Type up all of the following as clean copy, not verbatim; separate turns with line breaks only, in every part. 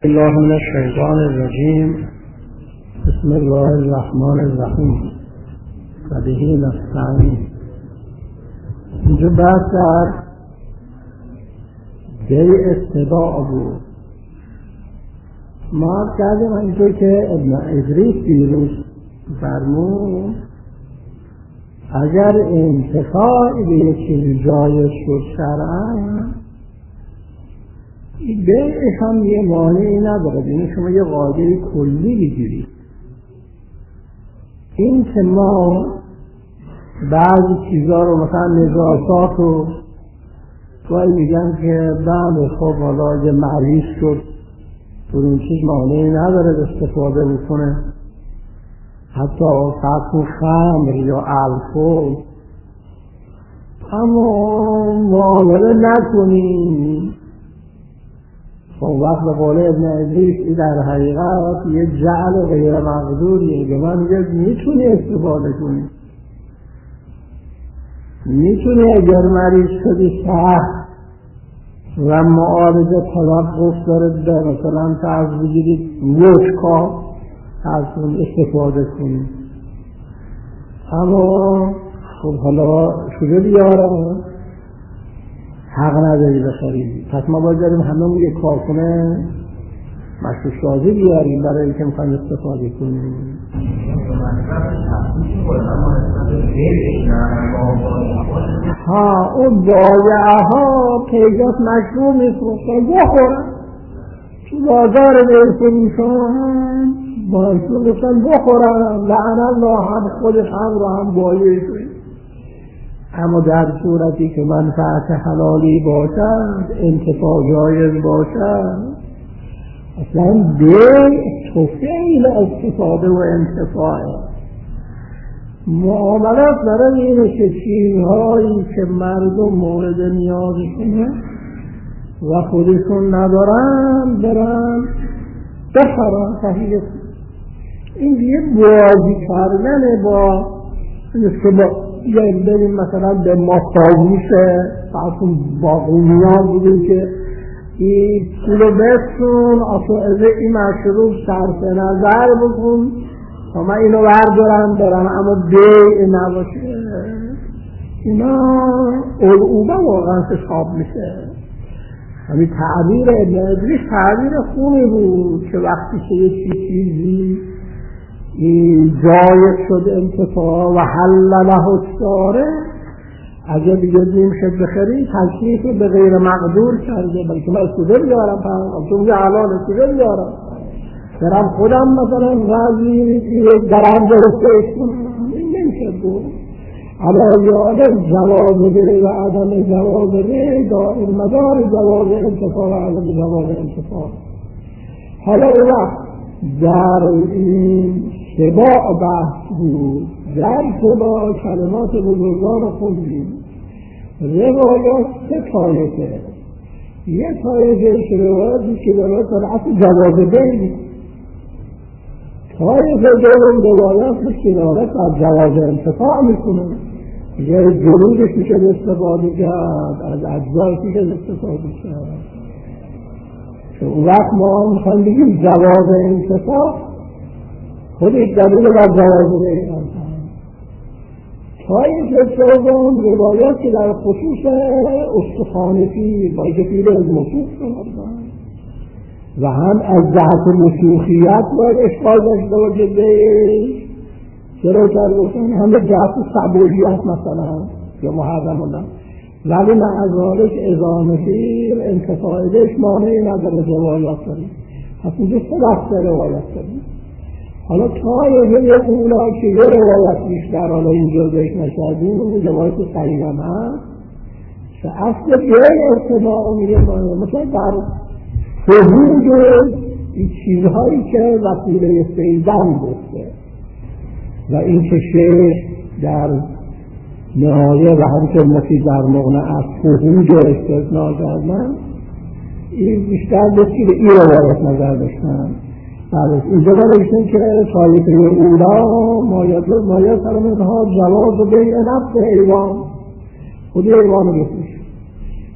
الله من الشیطان الرجیم. بسم الله الرحمن الرحیم. و به نستعین. اینجا بحث در بیع اتباع بود. ما کردیم اینجا که ابن ادریس دیروز فرمود اگر انتفاعی به یک چیز جایز شد شرعاً، بیعش هم یه مانعی نداره. یعنی شما یه قاعده کلی بگیرید، این که ما بعضی چیزها رو مثلا نجاسات رو گاهی میگن که بعد خب حالا یه مریض شد اون چیز مانعی نداره استفاده بکنه، حتی سطح خمر یا الکل، اما معامله نکنیم. اون وقت به قول ابن ادریس در حقیقت یه جعل غیر مقدوریه که من میگه میتونی استفاده کنی، میتونی اگر مریض شدی سخت و معالجه توقف داره به مثلا فرض بگیرید وشکا از اون استفاده کنی، اما خب حالا شده بیاره حق نداری بخرید. پس ما باید داریم همه یه کارخونه مشروع سازی بیاریم برای اینکه میخوایم استفاده کنیم. اون بایعه ها پیجات مشروع میفروختن بخورن تو بازار میفروشن، مشروع میفروشن بخورن، لعن الله هم خودش هم رو هم بایعه شد. اما در صورتی که منفعت حلالی باشد، انتفاع جایز باشد، اصلا بیع توفیل استفاده و انتفاعه. معاملات برای اینه که چیزهایی که مردم مورد نیازشونه و خودشون ندارن برن بخرن تهیه کنن. این دیگه بازی کردن با یعنی بریم مثلا به ماساژیش فرسون باقونیان بودیم که این پولو بسون آسوازه این مشروب صرف نظر بکن تا من اینو بردارم برم، اما بیع نباشه. اینا العوبه واقعا حساب میشه. همین تعبیر ابن ادریس تعبیر خونی بود که وقتی که یه چیزی جایز شد انتفاع و حل له الشارع، اگه دیگه نمیشه بخری تکلیف به غیر مقدور کرده، بلکه من استوده بیارم تو میگه حلال استوده بیارم برم خودم مثلا غازی یک درم درسته کنم، این نمیشه بود. اما یادم جواز بره و عدم جواز بره دائم مدار جواز انتفاع و عدم جواز انتفاع. حالا اون وقت در این سباع بحث بود، در سباع کلمات بزرگان خوندیم. روایات سه طایفه، یه طایفه روایاتی که روایت صنعت جواز بین، طایفه دوم روایات که روایت از جواز انتفاع میکنه، یه جلودش میشه استفاده کرد، از اجزایش میشه استفاده کرد. اون وقت ما میخوایم بگیم جواز انتفاع خودش دلیل بر جواز بین است. طایفه دوم روایات که در خصوص استخوانفی با اینکه فیل از مشوخ شدن و هم از جهت مشوخیت باید اشکال داشته باشه بیش چرا کردن، هم به جهت سبولیت مثلا یا محرمونه، ولی معذارش ازامتی انتفاع بهش مانعی نداره. روایات داریم پس اینجا سه بخش روایات داریم. حالا طایفه اولا که یه روایت بیشتر حالا اینجا ذکر نشدیم، اون روایت صحیح هم هست که اصل بیع ارتباع میگه مثلا در فهود این چیزهایی که وسیله فیدن گفته و این که شیخ در نهایه و همچه مفید در مغنه از فهود استثناء کردن، این بیشتر بسی به این روایت نظر داشتن. اینجا بایشتن که طایفه اولا مایه سرمت ها جواز بیع نفس حیوان، خودی حیوان رو بسیش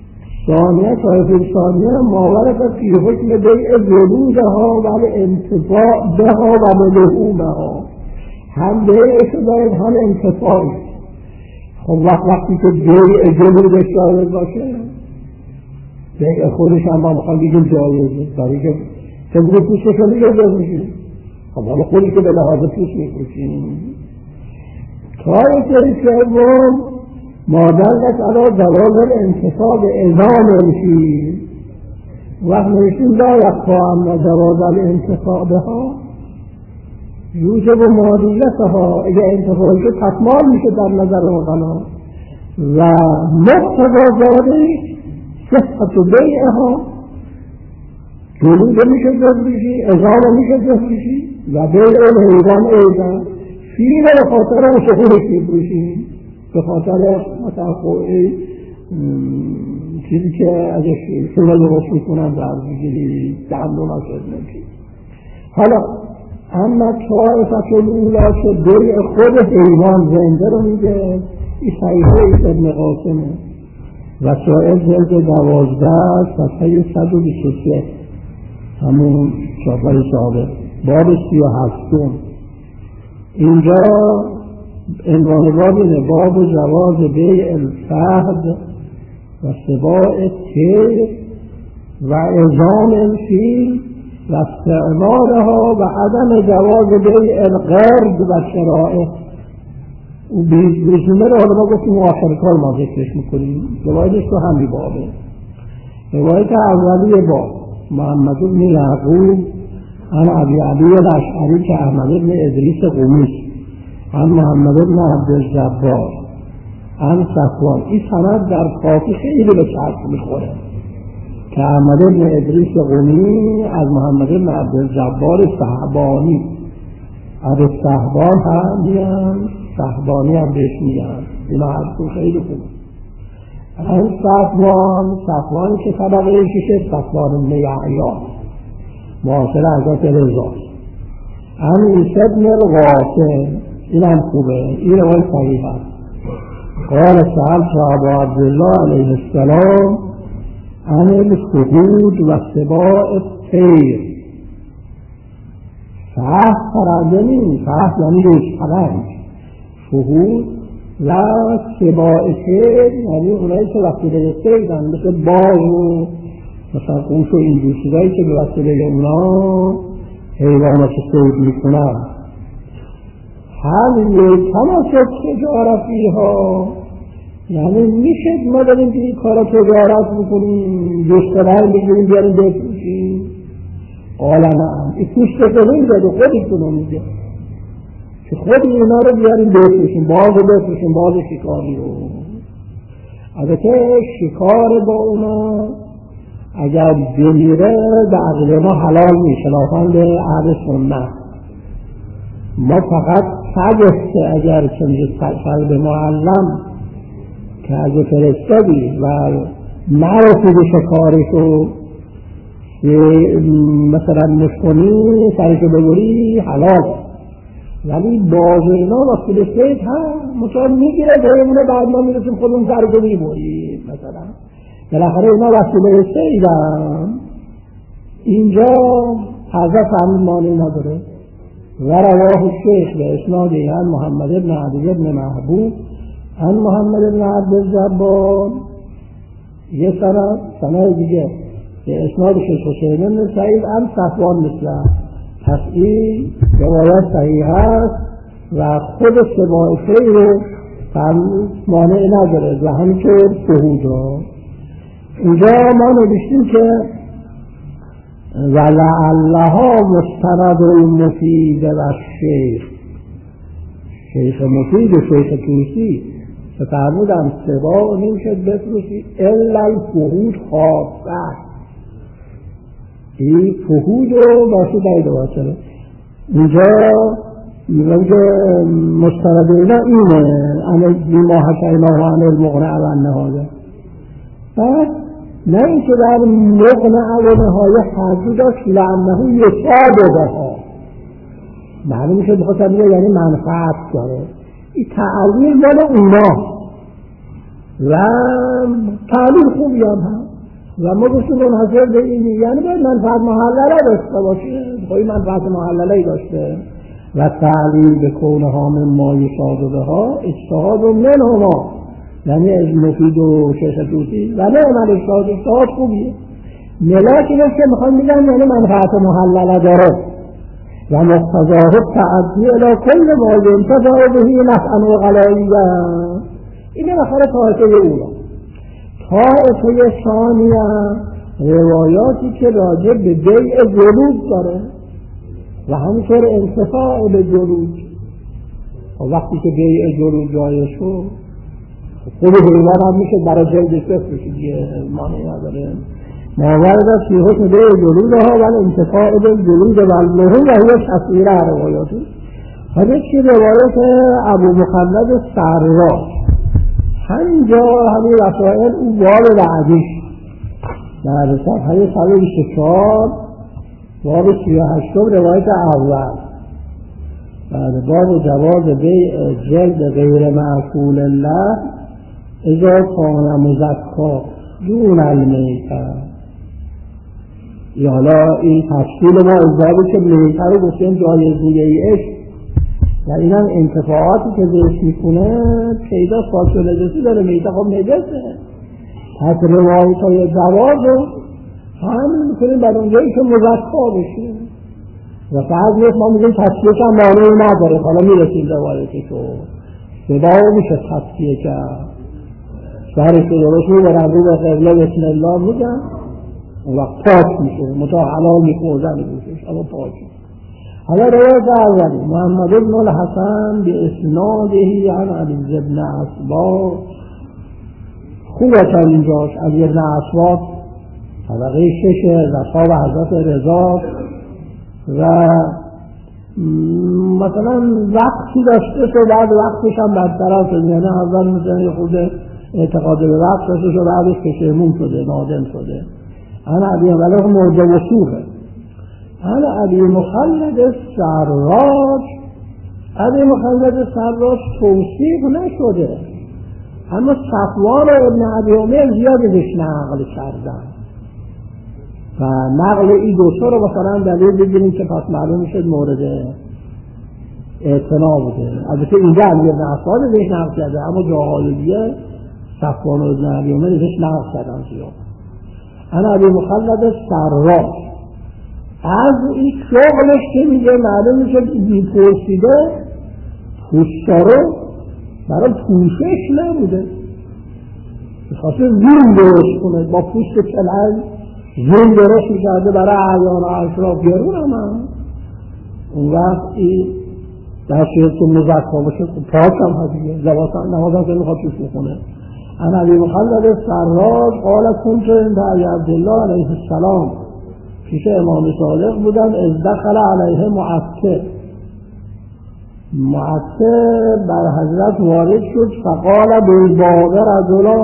ثانیه طایفه ثانیه ماورد فی حکم بیع ولودها و انتفاع بها و لحومها، هم بیعش دارد هم انتفاعش. خب وقتی که بیع جلودش جایز باشه بیع خودش هم با مخواه بگیم جایزه، برای که چگونه پوستش رو دیگه جایز میشه. خب حالا خودی که به لحاظ پوست میپوشیم. طایفه سوم مادلت علا دلال انتصاب اعظام الفیل وقت نوشتیم لا یقفا اما جواز انتصابها یوجب مادیتها، اگر انتصابی که تکمال میشه در نظر مقنا و مقتضا ذلک صحت بیعها، جلوده میشه جزبشی، اعظام میشه جزبشی و بیع الحیوان ایضا فیل به خاطر شخورش میبروشیم، به خاطر مثلا چیزی که ازش شما درست میکنن در بگیری دندون ها شد نمیشه. حالا اما طایفه الاولا که بیع خود حیوان زنده رو میگه، این صحیحه ابن قاسمه و سائل جلد 12 صفحه 123 همون صفحه سابق باب 37. اینجا عنوان باب اینه باب جواز بیع الفهد و سباع تیر و اعظام الفیل و استعمالها و عدم جواز بیع القرد و شرائع. او بیشتر رو حالا ما گفتیم آخر کار ما ذکرش میکنیم. روایتش تو همین بابه. روایت اولی باب محمد بن یعقوب عن ابی علی الاشعری که احمد بن ادریس قمی عن محمد بن عبدالجبار عن صفوان. این سند در کافی خیلی به چرخ میخوره که احمد بن ادریس قمی از محمد بن عبدالجبار صحبانی از صحبان هم میگن، صحبانی هم بهش میگن، اینا حرفون خیلی خوب. عن صفوان که طبقه ششه صفوان بن یحیی معاصر حضرت رضا. عن عیسی بن القاسم، این هم خوبه، این روایت صحیح است. قال سألت ابا عبدالله علیه السلام عن الفهود و سباع الطیر. فهد پرنده نیست، فهد یعنی ریش پرنج، فهود و سباع طیر یعنی اونایی که وقتی به صیدن مثل باز و مثلا قوش و این جور که به وسیله اونا حیوانات صید میکنن. همین یک تماشد تجارتی ها، یعنی میشه ما داریم که این کارا تجارت میکنیم، جشترهن بگیریم بیاریم بفروشیم. قالا نه، این پوشت کنیم زده خودتون رو میگه که خود اینا رو بیاریم بفروشیم، باز رو بفروشیم، باز شکاری رو. البته شکار با اونا اگر بمیره به عقل ما حلال میشه، خلافاً به اهل سنت. ما فقط سگسته اگر چنین سلب معلم که اگه فرستادی و نرسید شکارشو مثلا نشکنی سرشو بگوری حلال، ولی باز اینا وقتی به سید هم مثلا میگیره دایمونه بعد ما میرسیم خودمون سرشو میبوریم مثلا. بالاخره اینا وقتی به سید هم اینجا حضرت همین مانعی نداره. و رواه الشیخ به اسنادی عن محمد بن علی بن محبوب عن محمد بن عبدالجبار، یه سند دیگه به اسناد شیخ حسین بن سعید عن صفوان مثله. پس این روایت صحیح است و خود سباع طیر رو مانع نداره و همینطور فهود را. اینجا ما نوشتیم که ولعلها مستند المفید و شیخ مفید و شیخ توسی فرمودن سباع نمیشد بفروشی الا الفهود خاصه. این فهود رو باشه باید باشه. اینجا مستند اینا اینه بیما حکینا و عن المغنع و النهاده. بعد نه اینکه در مغنع و نهایه حضی داشت لعنه یصاب بها، معلوم میشه بخواستم میگه یعنی منفعت داره. این تعلیل مال اونا و تعلیل خوبی هم و ما گفتیم منحصر به اینی، یعنی باید منفعت محلله داشته باشه، باید منفعت محلله داشته. و تعلیل به کونها من ما یشاهد بها اجتهاد منهما، یعنی از مفید و شیخ طوسی و نه عمل اجتهاد خوبیه. ملاک اینه که میخوام بگم یعنی منفعت محلله داره و مقتضاه تعدی الی کل ما ینتفع به نفعا و غلاییه. این نفر طایفه اولا. طایفه ثانیه روایاتی که راجع به بیع جلود داره و همینطور انتفاع به جلود. وقتی که بیع جلود جایز شد خود حیوان هم میشه برای جلد صفر بشه دیگه، مانعی نداره. ماورد فی حکم بیع جلودها و انتفاع به جلود و اللحوم و هی تصویر روایاتی. یکی روایت ابو مخلد سراج، همینجا همین وسائل اون باب بعدیش در صفحه 124 باب 38 روایت اول بعد باب جواز بیع جلد غیر معقول الله اذا کان مزکا دون المیته. حالا این تفصیل ما ازدابی که میته رو گفتیم جایزیه ایش و این هم انتفاعاتی که ذکر میکنه پیدا فاش و نجسی داره. میته خب نجسه، پس روایت های جواز رو همین میکنیم بر اونجایی که مزکا بشه و فقط نیست ما میگیم تصفیهش هم مانعی نداره. حالا میرسیم روایتی که صدا میشه تصفیه کرد، شهرش رو درست میبرن رو به قبله بسم الله میگن اون وقت پاک میشه، متا حلال میخوردن میشه اما پاک میشه. حالا روایت اولی محمد بن الحسن به اسناده عن علی بن اسباط. خوبه چند اینجاش علی بن اسباط طبقه 6 اصحاب حضرت رضا و مثلا وقتی داشته شد بعد وقتش هم برطرف شد، یعنی اول مثلا خود اعتقاد به وقت داشته شد بعدش پشیمون شده نادم شده. انا ابی ولی موجه وصوفه. انا ابی مخلد سراج، ابی مخلد سراج توصیف نشده اما صفوان ابن ابی عمر زیادش نقل کردن و نقل این دوتا رو مثلا دلیل بگیریم که پس معلوم میشد مورد اعتنا بوده. البته اینجا علی بن اسباط ازش نقل کرده اما جاهای دیگه صفوان ابن ابی عمر ازش نقل کردن زیاد. انا ابی مخلد سراج از این شغلش که میگه معلوم میشه که بی‌پرسیده پوستا رو برای پوشش نبوده، میخواسته زون درست کنه با پوست کلنگ زون درست میکرده برای اعیان و اشراف گرون هم اون وقت این در شهر که مزکا باشه پاک هم هستیه نماز هم که میخواد توش بخونه. انا ابی مخلد سراج قال کنت عند ابی عبدالله علیه السلام، پیش امام صادق بودم از دخل علیه معطه بر حضرت وارد شد فقال بالباب رجلا،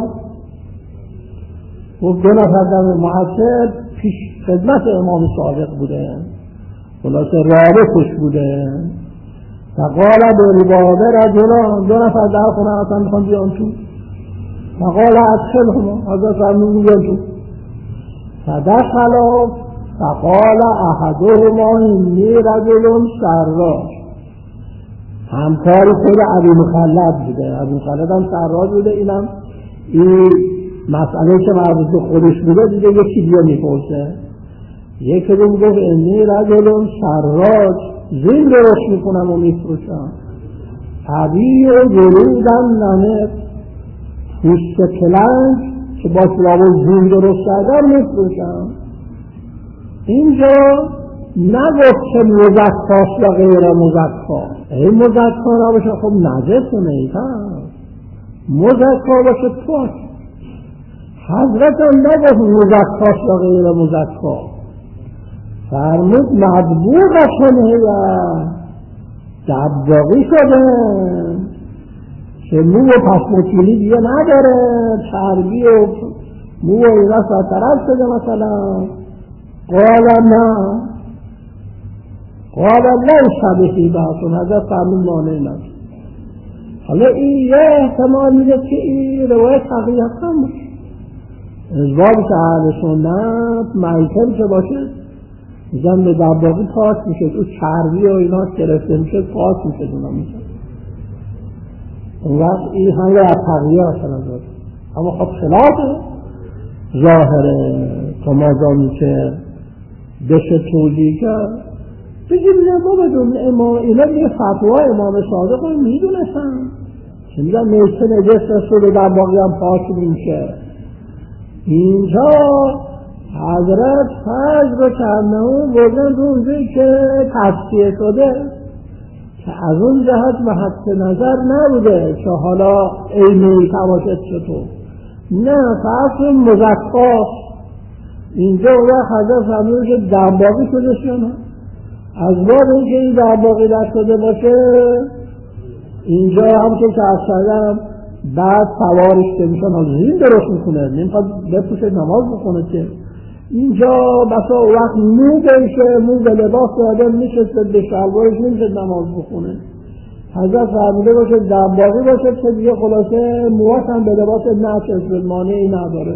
و دو نفر در معطه پیش خدمت امام صادق بوده خلاصه رابطش بوده. فقال بالباب رجلا، دو نفر در خونه اصلا میخوان بیان تو. فقال ادخلهما، حضرت فرمود بیان تو. فدخلا فقال احدهما انی رجل سراج، همکاری خود ابی مخلد بوده، ابی مخلد هم سراج بوده. اینم این مسئله که مربوط به خودش بوده دیگه یکی دیگه میپرسه. یکی دیگه میگفت انی رجل سراج، زین درست میکنم و میفروشم. ابی و جلودم نمه، پوست کلنگ که با سلاب زین درست کردم میفروشم. اینجا نگفت که مزکاست یا غیر مزکا. این مزکا نباشه خب نجس میتن، مزکا باشه پاک. حضرت نگفت مزکاست یا غیر مزکا، فرمود مدبوغشون یا دباغی شده که مو و پسموتیلی دیگه نداره، چربی و مو و اینا سرطرف شده مثلا. قال نه، قال لیس به بحثون، حضرت فرمود مانع نداره. حالا این یه احتمال میده که این روایت حقیقت هم باشه، ازبابی که اهل سنت میتم که باشه میگن به دباغی پاک میشه، تو چربی و اینا گرفته میشه پاک میشه اونا میشه. اون وقت این همه از تغییر اصلا داره، اما خب خلاف ظاهره تا مادامی که بشه توضیح کرد. بگیم ما بدون امام اینا یه فتوا امام صادق رو میدونستن که میگن میسته نجس رسول دباغی هم پاک میشه. اینجا حضرت فرض رو کردن بردن رو اونجایی که تصفیه شده که از اون جهت محط نظر نبوده که حالا عینی تباشد چطور، نه فرض مزکاست. اینجا اون حضرت فرموده که دباغی شده شده از باب اینکه این دباغی نشده باشه اینجا هم که اصلا بعد سوارش که میشن حالا زین درست میکنه نمیخواد بپوشه نماز بکنه که اینجا بسا وقت مو بشه مو به لباس آدم میشسته به شلوارش نمیشه نماز بخونه. حضرت فرموده باشه دباغی باشه که دیگه خلاصه موهاش هم به لباس نچسبه مانعی نداره.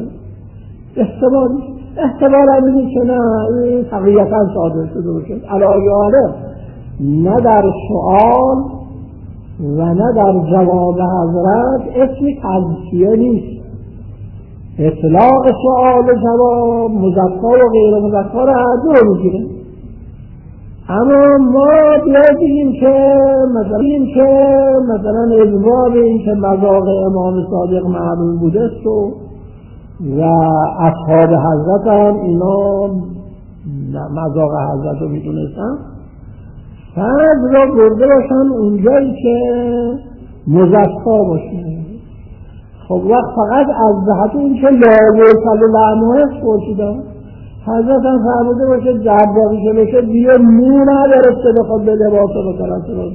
احتمال هم اینه که نه این تقییتا صادر شده باشه علاوه نه در سؤال و نه در جواب حضرت اسمی تزکیه نیست. اطلاق سؤال و جواب مذکر و غیر مذکر هر دو میگیره. اما ما بیاید بگیم که مثلا ازباب این که مذاق امام صادق معلوم بوده و اصحاب حضرت هم اینا مذاق حضرت رو میدونستن، فرض را برده باشن اونجایی که مزکا باشه. خب وقت فقط از جهت این که لاغو صلی لعنوه پرسیدن حضرت هم فرموده باشه دباغی که بشه دیگه مو ندارسته بخواد به لباس رو بکنن.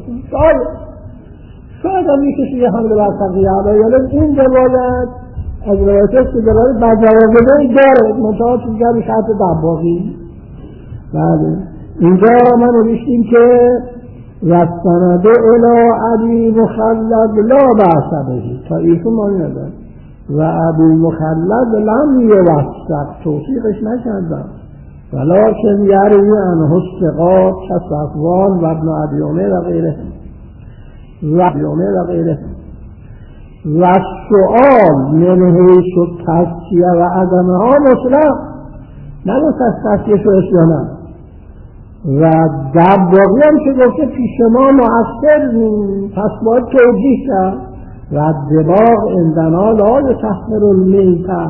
شاید هم میکشه یه حمله بر تقییه علیه این روایت از روایت است که روایت بر جوابدهی داره منطقه چیزگر به شرط دباغی. بله اینجا ما نوشتیم که رستنده الی عبی مخلد لا بحث بهی تا ایشون مانی نداره و عبی مخلد لم یوثق توصیقش نکردن ولیکن یروی عنه الثقات کصفوان و ابن ابی عمر و غیره و سؤال من حیث التزکیه و عدمها مطلق نگفت از تزکیه شو اسیانه و دباغی هم که گفته پیش ما مؤثر پس باید توجیه کرد و دباغ اندنا لا یطهر المیتة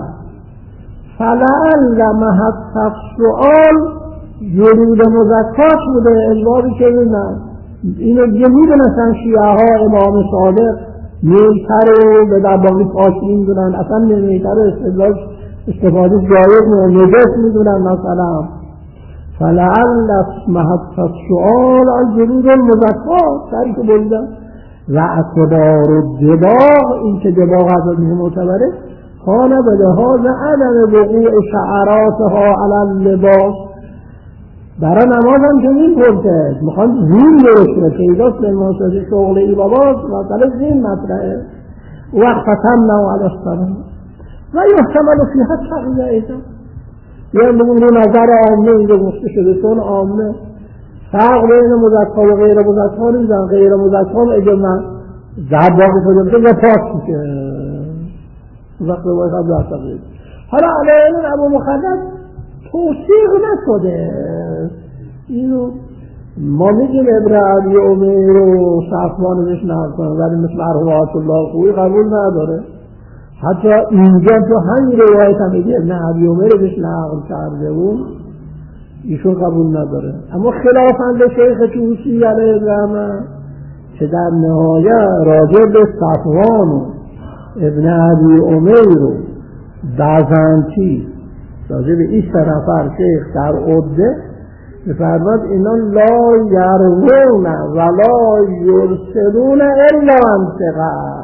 فلعل محط سؤال ورود مزکات بوده. البابی که اینو دیگه میدونستن شیعه ها امام صادق میتة رو به دباغی پاک میدونن، اصلا میتة رو استفاده جایز نجس میدونن مثلا. فلعل محط السؤال الجلود المزکات سری که بریدن و اعتبار دباغ این که دباغ از این معتبره خانه به لحاظ عدم وقوع شعراتها علی اللباس. برای نماز هم که میپرسه میخوان زین درسته پیداست به منصد شغل ای باباست مثلا زین مطرحه وقت فتمنه علی السلام و یحتمل فیها تقییه ایتا یا بگون رو نظر عامه اینجا گفته شده چون عامه فرق بین مذکر و غیر مذکر نیستن. غیر مذکر اگه من دباغی شده بشه یا پاک میشه وقت باید هم در تقیید. حالا علیه ابو مخلد توصیق نشده اینو ما میگیم ابن ابی عمر و صفوان بهش نقل کنن ولی مثل ارواحات الله خوبی قبول نداره. حتی اینجا تو همین روایت هم میگه ابن ابی عمر بهش نقل کرده بود ایشون قبول نداره. اما خلافند شیخ طوسی علیه الرحمه که در نهایت راجع به صفوان و ابن ابی عمر و بازنطی راجع به این سه نفر شیخ در عده می‌فرماد اینا لا یرون ولا یرسلون الا انتقا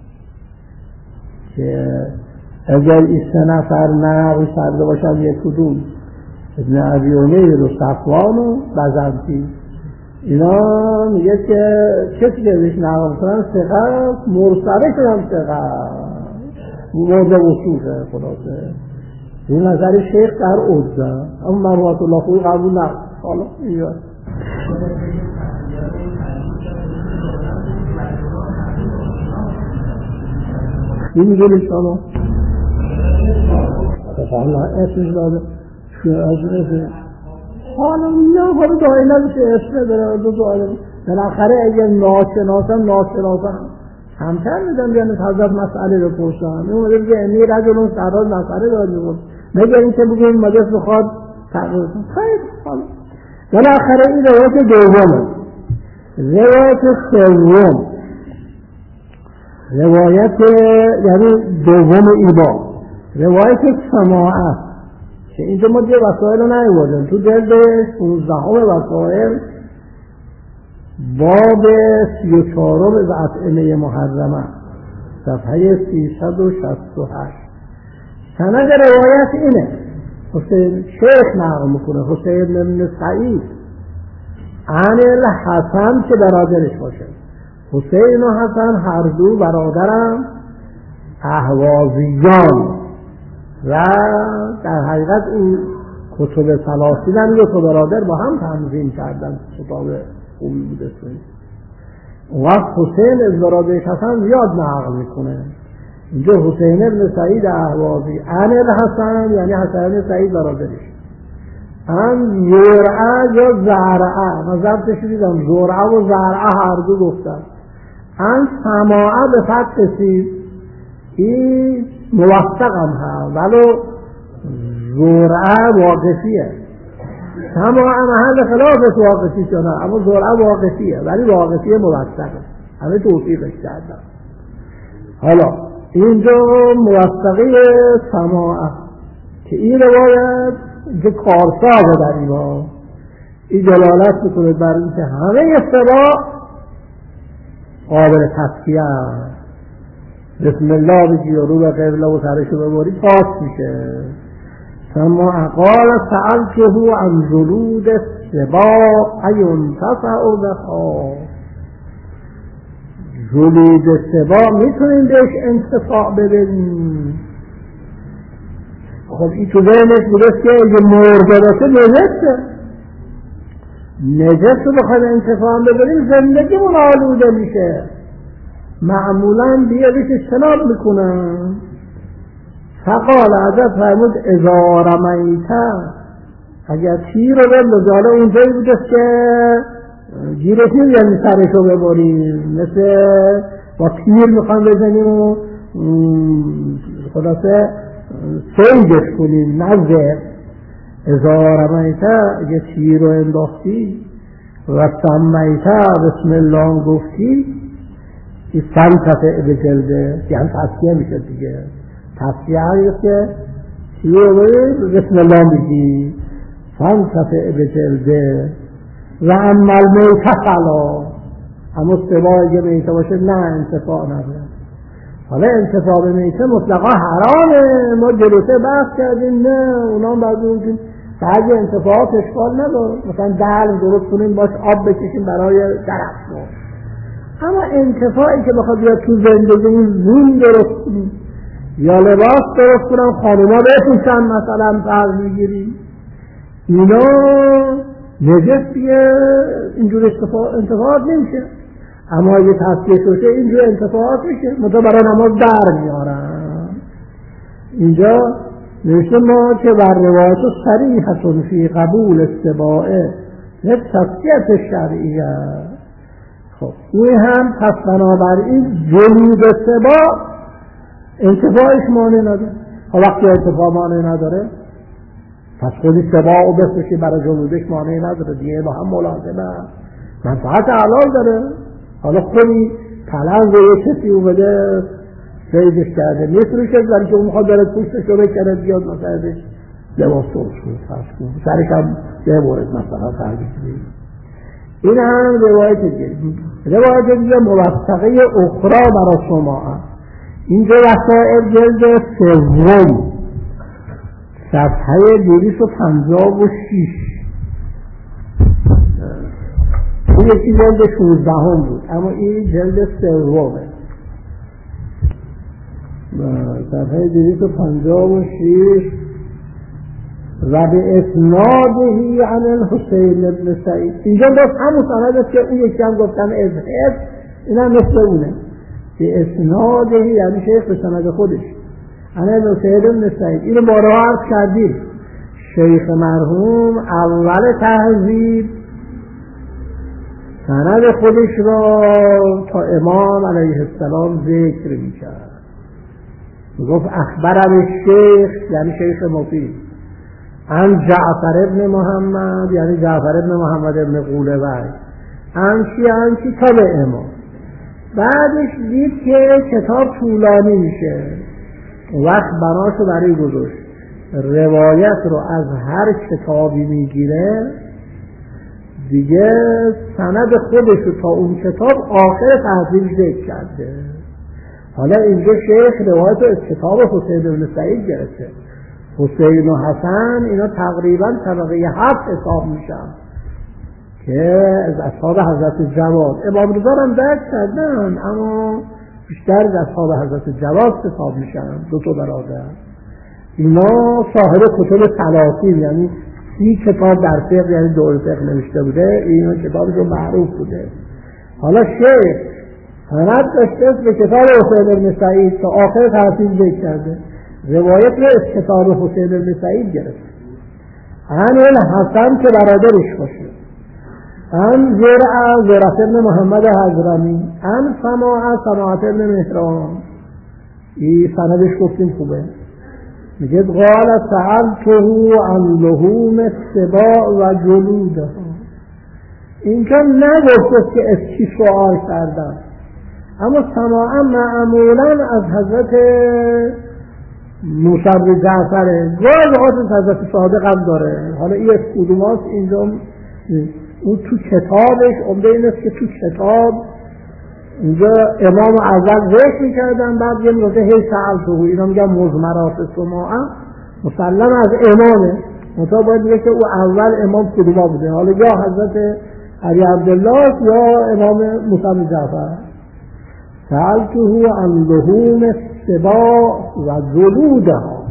که اگر این سه نفر نقل کرده باشن یک کدوم ابن ابی عمر و صفوان و بازنطی اینا میگه که کسی که بهش نقل کنن ثقه مرسله شدن ثقه مورد وصوفه خلاصه این نظر شیخ در عزه، اما مرحومت الله خویی قبول نرد. حالا اینجا این میگه شما حالا اسمش داده حالا نه خود دایله بشه اسم داره دو دایله بالاخره اگر ناشناسم همتر میدم بیان حضرت مسئله بپرسم. این اومده بگه امی رجلون سراز مسئله داد میگم مگر این که بگه این مجلس بخواد تغییر کنه. خیلی حالا بالاخره این روایت دومه. روایت سوم روایت یعنی دوم ایبا روایت سماعه که اینجا ما دیگه وسائل رو نیوردیم تو جلد 16 وسائل باب 34 از اطعمه محرمه صفحه 368 سند روایت اینه. حسین شیخ نقل میکنه حسین بن سعید عن الحسن که برادرش باشه. حسین و حسن هر دو برادرم اهوازیان و در حقیقت این کتب سلاسل هم دو تا برادر با هم تنظیم کردن. کتاب خوبی بوده سوی اون وقت حسین از برادرش حسن زیاد نقل میکنه. اینجا حسین ابن سعید اهوازی عن الحسن یعنی حسن ابن سعید برادرش عن زرعه یا زرعه من ضبطش دیدم زرعه و زرعه هر دو گفتن عن سماعه به فتح سین این موثق هم هست ولو زرعه واقفیه سماعه محل خلافش واقفی شده اما زرعه واقفیه ولی واقفیه موثقه همه توفیقش کردن. حالا اینجا موثقی سماعه که این روایت که کارسازه در این دلالت میکنه بر اینکه همه سبا قابل تصفیه بسم الله بگی و رو به قبله و سرشو ببری پاک میشه. سماعه قال سألته عن جلود السبا اینتفع بها جلود سبا میتونیم بهش انتفاع ببینیم. خب این تو ذهنش بودست که یه مردارسه نجس رو بخواهد انتفاع ببینیم زندگی من آلوده میشه معمولا بیادش اجتناب میکنن. فقال عجب فرمود اذا رمیته اگر تیر رو بلداله اونجایی بودست که گیر تیر یعنی سرشو ببریم مثل با تیر میخوام بزنیم و خلاصه سیدش کنیم نظر اذا رمیته اگه تیر رو انداختی و سمیته بسم الله گفتی این سنتفع به جلده یعنی تصفیه میشه دیگه. تصفیه هست که تیر رو بسم الله بگی سنتفع به جلده و عمل میته خلا اما سبا اگه میته باشه نه انتفاع نداره. حالا انتفاع به میته مطلقا حرامه. ما جلوسه بحث کردیم نه اونا هم بعد اونجیم بعضی انتفاعات اشکال نداره مثلا دل درست کنیم باش آب بکشیم برای درخت اما انتفاعی که بخواد بیاد تو زندگی زون درست کنیم یا لباس درست کنم خانوما بپوشن مثلا فرض میگیریم اینا نجس دیگه اینجور انتفاعات نمیشه. اما اگه تصفیه شده اینجور انتفاعات میشه مثلا برای نماز در میارن. اینجا نوشته ما که بر روایت صریحة فی قبول السباعه یک تصفیت شرعیه. خب این هم پس بنابراین جلود سباع انتفاعش مانع نداره. وقتی انتفاع مانع نداره پس خودی سباع و بسوشی برای جلودش مانع نداره دیگه با هم ملازمه منفعت حلال داره. حالا خودی پلنگ و یه کسی اومده سیدش کرده میفروشه ولی که اون میخواد داره پوستش رو بکنه بیاد مثلا بهش لباس درست کنه سرش هم یه مورد مثلا فرگیشی. این هم روایت دیگه موثقه اخرى برای شما اینجا وسائل جلد سوم صفحه 256 این یکی جلد 16 بود اما این جلد سومه صفحه 256 و به اسناده عن الحسین بن سعید. اینجا باز همون سند است که اون یکی هم گفتن ازهد، این هم مثل اونه. به اسناده یعنی شیخ به سند خودش عن الحسین بن سعید. اینو بارها عرض کردیم. شیخ مرحوم اول تهذیب سند خودش را تا امام علیه السلام ذکر میکرد. میگفت اخبرم الشیخ یعنی شیخ مفید عن جعفر ابن محمد یعنی جعفر ابن محمد ابن قولوی انچی تا به امام. بعدش دید که کتاب طولانی میشه، وقت بناشو برای گذاشت روایت رو از هر کتابی میگیره دیگه سند خودش رو تا اون کتاب آخر تحصیل ذکر کرده. حالا اینجا شیخ روایت رو از کتاب حسین بن سعید گرفته. حسین و حسن اینا تقریبا طبقه 7 حساب میشن که از اصحاب حضرت جواد. امام رضا هم درک کردن اما بیشتر از اصحاب حضرت جواد حساب میشن. دو تا برادر اینا صاحب کتب 30 یعنی 30 کتاب در فقه یعنی دور فقه نوشته بوده. اینا کتابشون معروف بوده. حالا شیخ سند داشته به کتاب حسین بن سعید تا آخر تحصیل ذکر کرده، روایت رو از کتاب حسین بن سعید گرفت. همین حسن که برادرش باشه، هم زرعه ابن محمد حضرمی، هم سماعت ابن مهران. این سندش گفتیم خوبه. میگه قال سألته عن لحوم السباع و جلودها. اینجا نگفته که از چی سوال کردن، اما سماعا معمولا از حضرت موسی بن جعفره، گاهی از حضرت صادق هم داره. حالا این از کدوماست اینجا اون تو کتابش عمده این است که تو کتاب اینجا امام اول ذکر میکردن، بعد یه موقع هی سألته، اینا میگن مضمرات سماعه مسلم از امامه، منتها باید بگه که او اول امام کدوما بوده. حالا یا حضرت علی عبدالله یا امام موسی بن جعفر. سألته عن لحوم السباع و جلودها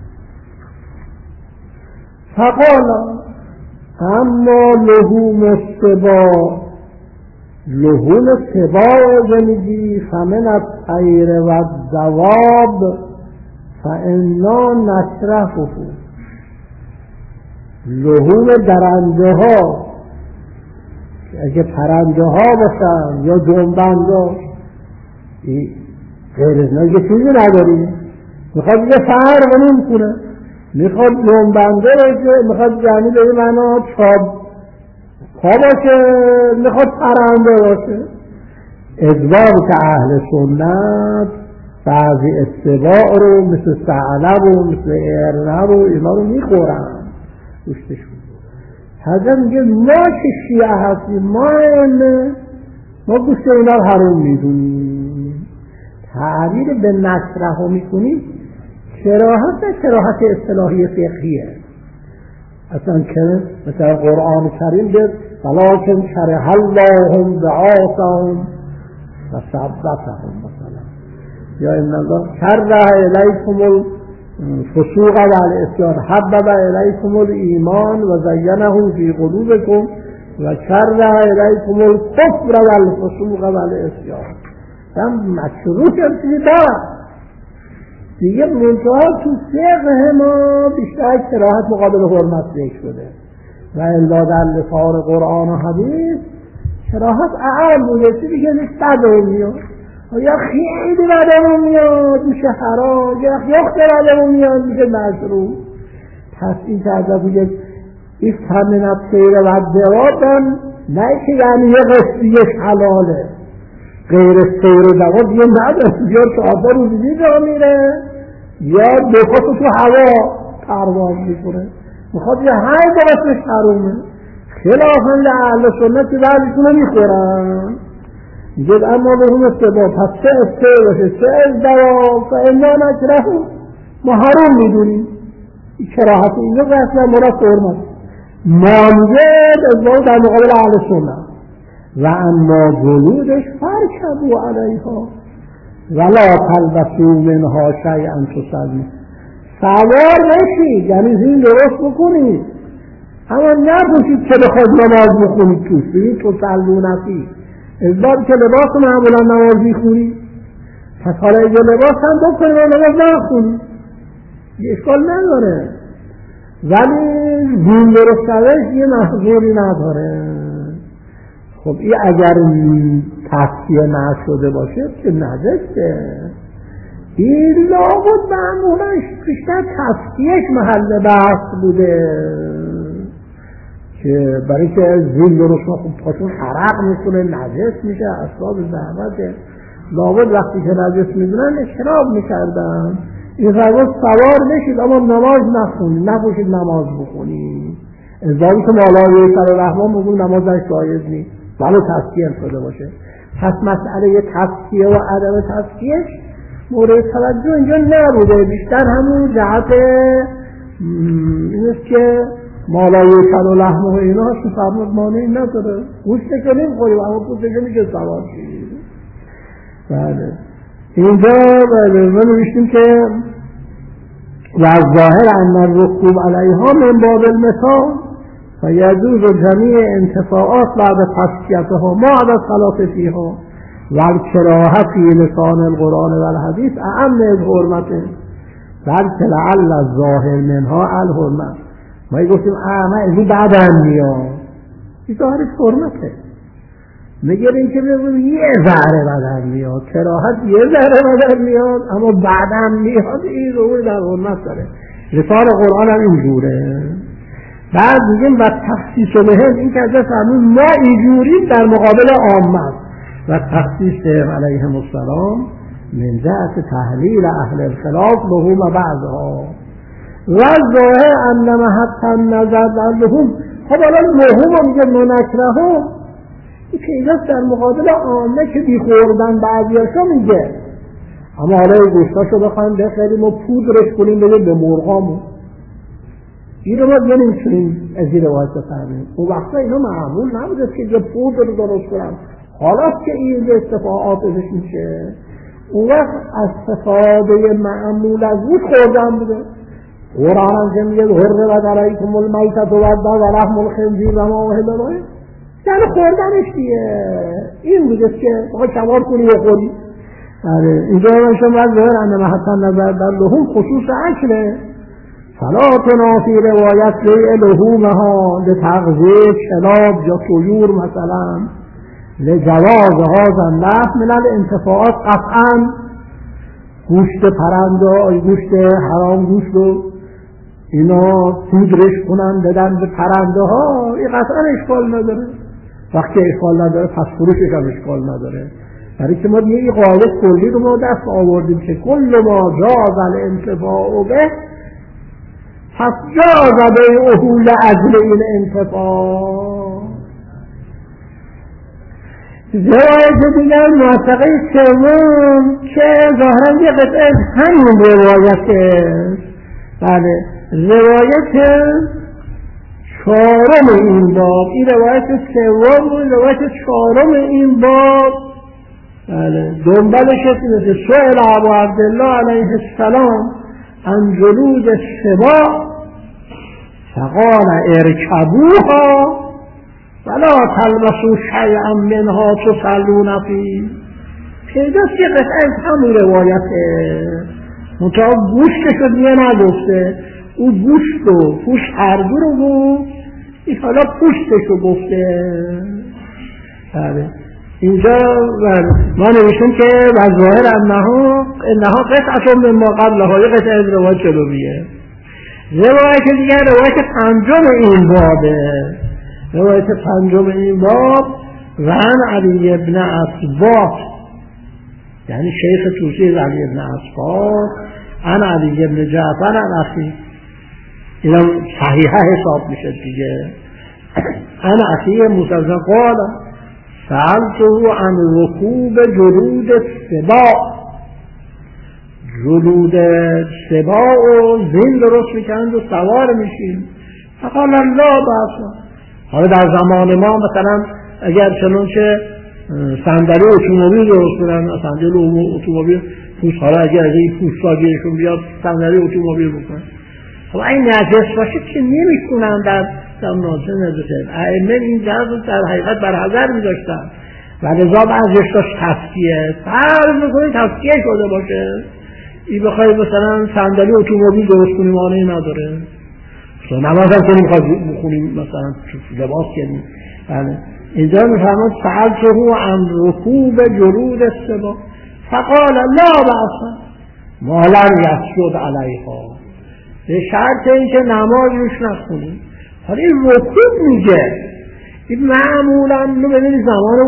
فقال اما لحوم السباع، لحوم السباع میگی فمن الطیر و الدواب فانا نشرحه. لحوم درنده ها اگه پرنده ها باشن یا جنبنده غیر از نگه چیزی نداریم. میخواد یه فرق نمیکنه، میخواد جنبنده باشه، میخواد یعنی به این معنا چاب پا باشه، میخواد پرنده باشه. ادوار که اهل سنت بعضی اتباع رو مثل ثعلب و مثل ارنب و اینا رو میخورن گوشتشون. حضرت میگه ما که شیعه هستیم ما گوشت اینا رو حرام میدونیم. تعبیر به نشرحه میکنیم کراهت نه کراهت اصطلاحی فقهیه اصلا، که مثلا قرآن کریم به ولکن شرح اللهم بعاثهم و ثبتهم مثلا، یا ان الله کره الیکم الفسوق و العصیان حبب الیکم الایمان و زینه فی قلوبکم و کره الیکم الکفر و الفسوق و العصیان. هم مشروط چیزی دارد دیگه. منتها تو فقه ما بیشتر کراهت مقابل حرمت ذکر شده و الا در لسان قرآن و حدیث کراهت اعم بوده. چیزی که نیست بدون میاد یا خیلی بدون میاد میشه حرام، یا خیلی بدون میاد میشه مشروع. پس این که از بوده این فمن الطیر و الدواب نه که یعنی یه قصدیش حلاله، غیر الطیر و دواب یه نداره، یا شعبه رو دیدی جا میره یا دفعه تو هوا پرواز میکنه، میخواد یه هر دوستش حرومه. خلافاً لأهل سنت که بعضیشون رو میخورن. میگه اما به اون استباب پس چه استباب باشه چه ازدواب فانا نکرهه، ما حروم میدونیم. این کراهت اینجا اصلا مراد حرمت مانجد ازدواب در مقابل اهل سنت. و اما جلودش فرکبوا علیها ولا تلبسوا منها شیئا تسلموا. سوار بشید، یعنی زین درست بکنید، اما نباشید که بخواید نماز بخونید توش. بگید تو سلونتی ازداد که لباس معمولا نماز میخونید، پس حالا اگه لباس هم بکنید و نماز نخونید اشکال نداره، ولی دین درست کردنش یه محضوری نداره. خب این اگر تصفیه نشده باشه که نجسه، این لابد معمولش بیشتر تصفیهش محل بحث بوده که برای که زین درست ما خب پاشون حرق میکنه، نجس میشه، اسباب زحمته، لابد وقتی که نجس میدونن اشراب میکردن. این فرمود سوار بشید اما نماز نخونید، نباشید نماز بخونید، ازداری که مالای سر رحمان بگون نمازش جایز نیست ولو تصفیه شده باشه. پس مسئله تصفیه و عدم تصفیهش مورد توجه اینجا نبوده، بیشتر همون جهت این است که مالای سر و لحم و اینا هست که فرمود مانعی نداره، گوشت که نمیخوریم اما پوستش میشه سوار شید. بله اینجا ما نوشتیم که و از ظاهر ان الرکوب علیها من باب المثال و یجوز جمیع انتفاعات بعد تصفیتها ما عدا الصلاة فیها و الکراهه فی لسان القرآن و الحدیث اعم از حرمته بلکه لعل الظاهر منها الحرمت. ما گفتیم من این بعدم میاد، این ظاهرش حرمته، مگر اینکه بگم یه ذره بدن میاد، کراهت یه ذره بدن میاد اما بعدم میاد، این رو در حرمت داره. لسان قرآن هم اینجوره. بعد میگیم و تخصیص بهم این که ازش فرمود ما اینجوری در مقابل عامت و تخصیص علیهم السلام من جهت تحلیل اهل الخلاف لهم و بعضها و ظاهر انما حتی نظر در لهم. خب الان لهم رو میگه منکرهم، این که اینجاست در مقابل عامه که بیخوردن بعضیاشا میگه، اما حالا گوشتاشو بخوایم بخریم و پودرش کنیم بگیم به مرغامون، این رو ما نمیتونیم از این روایت بفهمیم. اون وقتا اینا معمول نبوده که یه پودر رو درست کنم، حالا که این به استفاعات ازش میشه، اون وقت استفاده معمول از بود خوردن بوده. قرآن هم که میگه حرمت علیکم المیتة والدم و لحم الخنزیر و ما اهل له، یعنی خوردنش دیگه این بوده که بخواه کمار کنی و خوری. اینجا منشون باید ظاهر انما حتی نظر در لحوم خصوص اکله فلا تنافی روایت لیع لحومها لتغذیه کلاب یا طیور مثلا لجواز هذا اللحم من الانتفاعات. قطعا گوشت پرنده، گوشت حرام گوشت رو اینا پودرش کنن بدن به پرنده ها، این قطعا اشکال نداره. وقتی اشکال نداره پس فروشش هم اشکال نداره، برای که ما یه قاعده کلی رو ما دست آوردیم که کل ما جاز الانتفاع به پس جاز بیعه لأجل این انتفاع. روایت دیگر موثقه سوم که ظاهرا یه قطعه همین روایته، بله روایت چهارم این باب، این روایت سوم و روایت چهارم این باب. بله دنبالش مثل سئل ابو عبدالله علیه السلام عن جلود السباع فقال ارکبوها ولا تلبسوا شیئا منها تصلون فیه. پیداست که قطعه همون روایته، منطقه گوشتش رو دیگه نگفته، او گوشت و پوشت هر دو رو گفت، این حالا پوشتش رو گفته. بله اینجا ما نوشتیم که وظاهر انها قطعه من ما قبل های قطعه از روایت جلویه. روایت دیگر روایت پنجم این بابه، روایت پنجم این باب عن علی ابن اسباط، یعنی شیخ توسی علی ابن اسباط عن علی ابن جعفر عن اخی، اینا صحیحه حساب میشه دیگه. عن اخی موسی قال سألته عن رکوب جلود السباع، جلود سباع و زین درست میکنند و سوار میشیم. فقال لا بأس. حالا در زمان ما مثلا اگر چنانچه صندلی اتومبیل درست کنن، صندلی اتومبیل پوست، حالا اگر از این پوست گیرشون بیاد صندلی اتومبیل بکنن. خب این نجس باشه که نمیکنن در ناجس نجسه. ائمه این جهاز در حقیقت بر حذر می‌داشتن و لذا بعضیش داشت تفکیه. فرض می‌کنید تفکیه شده باشه، این بخواهی مثلا صندلی اتومبیل درست کنیم مانعی نداره. نماز هم کنیم خواهد بخونیم مثلا لباس کنیم. اینجا میفرماد سألته عن رکوب جلود السباع فقال لا بأس ما لم یسجد علیها، به شرط اینکه نماز روش نخونیم. حالا این رکوب میگه این معمولا ببینید زمان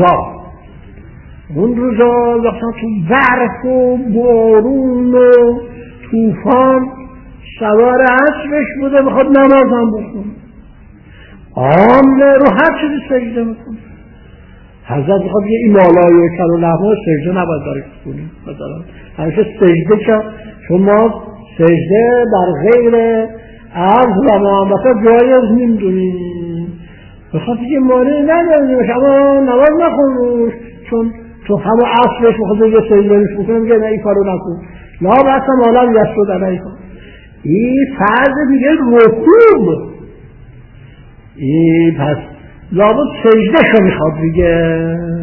اون روزا مثلا تو برف و بارون و طوفان سوار اسبش بوده بخواد نماز هم بخونه، عامه رو هر چیزی سجده میکنه. حضرت بخواد یه این مالای کل و لحمه سجده نباید داره کنیم مثلا همیشه سجده که شما سجده در غیر عرض و معاملات جایز نمیدونیم، بخواد یه مانعی نداریم شما نماز نخون چون تو همه اصلش بخواد یه سجده روش بکنه میگه نه این کارو نکن لا بأس ما لم یسجد علیها. این فرض دیگه رکوب، این پس لابد سجده شو میخواد دیگه.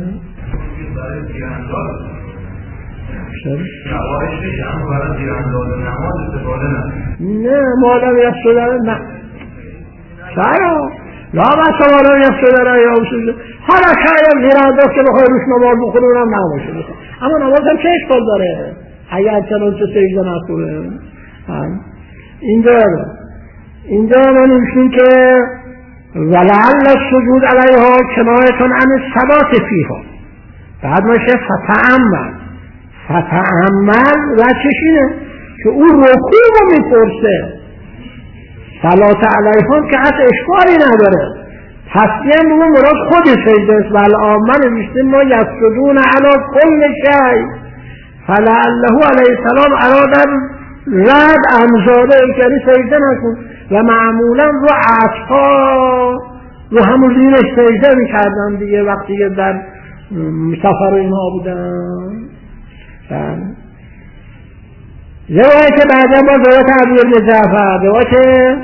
نه مادم یسجد نه چرا؟ لا بأس ما لم یسجد علیها. حالا شاید زیرانداز که بخواه روش نماز بخونه اونم نماشه، اما نماز هم چه اشکال داره اگر چنانچه سجده نکنه. اینجا من میشون که ولعل السجود علیها کنایتون عن الصلاة فیها. بعد میشه فتأمل و چشینه که اون رکوع رو میپرسه، صلاة علیها که حتی اشکالی نداره. تصدیم بگو مراد خود سجده است. والآمن نوشتیم ما یسجدون علی کل شیء فلعله علیه السلام اراد رد امزاده یعنی سجده نکن و معمولا رو عصفا رو همون زیرش سجده میکردن دیگه وقتی که در سفر اینها بودن. روایت بعدا با روایت عبی ابن جعفر روایت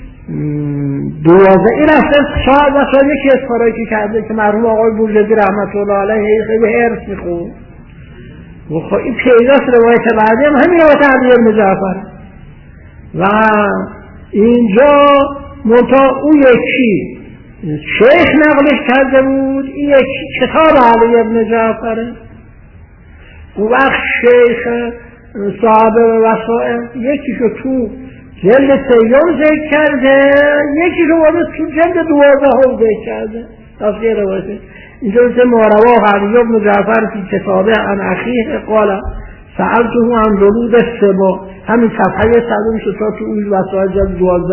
12 این اصلا شاید و شاید یکی از کارهایی که کرده که مرحوم آقای بورژدی رحمت الله علیه خیلی حرص میخون و خب این پیداست. روایت بعدی هم همین روایت عبی ابن جعفر و اینجا منطقه اون یکی شیخ نقلش کرده بود، این یکی کتاب علی ابن جعفره. اون وقت شیخ صاحب وسائل یکیشو تو جلد 3 ذکر کرده، یکیشو تو جلد 12 ذکر کرده. تصویر روایته اینجا مثل مارواه علی ابن جعفر فی کتابه عن اخیه قال سألته عن جلود السباع، همین صفحه 100 تا تو اون وسائل جلد 12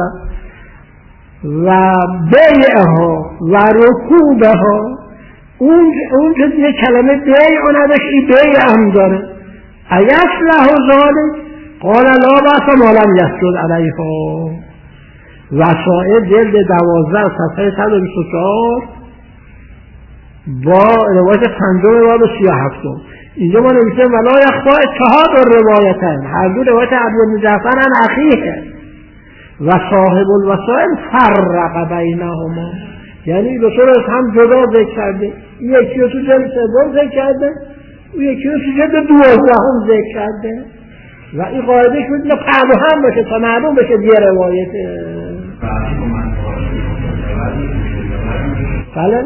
و بیعها و رکوبها. اون که یه کلمه بیع نداشت، این بیع هم داره. ایصلح ذلک قال لا بأس ما لم یسجد علیها. وسائل جلد 12 صفحه 124 با روایت 5 و 37. اینجا ما نوشتیم ولا یخفا اتحاد الروایتین، هر دو روایت عبی بن جعفر عن اخیه و صاحب الوسائل فرق بینهما، یعنی به طور هم جدا ذکر کرده. یکی رو تو جلد 3 ذکر کرده، اون یکی رو تو جلد 12 ذکر کرده و این قاعده شد که پهلو هم باشه تا معلوم بشه یه روایته. بله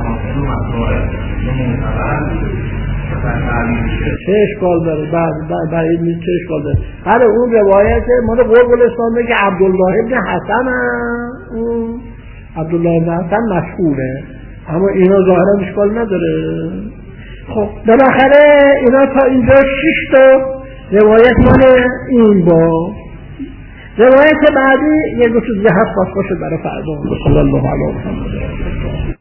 چه اشکال داره؟ بعد نیست چه اشکال داره؟ بله اون روایت مال قرب الاسلام که عبدالله ابن حسن اون عبدالله ابن حسن مشهوره، اما اینا ظاهرا اشکال نداره. خب بالاخره اینا تا اینجا 6 تا روایت مال این با روایت بعدی یه دو تا زهر خاص باشه برای فردا. صلی الله علیه و سلم.